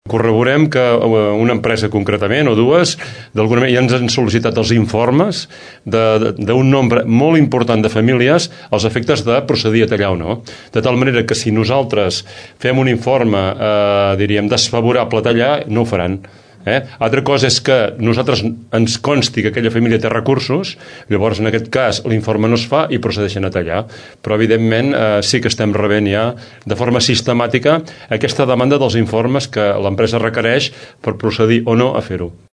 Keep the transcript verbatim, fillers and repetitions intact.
Corroborem que una empresa concretament, o dues, d'alguna manera ja ens han sol·licitat els informes d'un nombre molt important de famílies als efectes de procedir a tallar o no. De tal manera que si nosaltres fem un informe, eh, diríem, desfavorable a tallar, no ho faran. Eh? Altra cosa és que nosaltres ens consti que aquella família té recursos, llavors en aquest cas l'informe no es fa i procedeixen a tallar, però evidentment eh, sí que estem rebent ja de forma sistemàtica aquesta demanda dels informes que l'empresa requereix per procedir o no a fer-ho.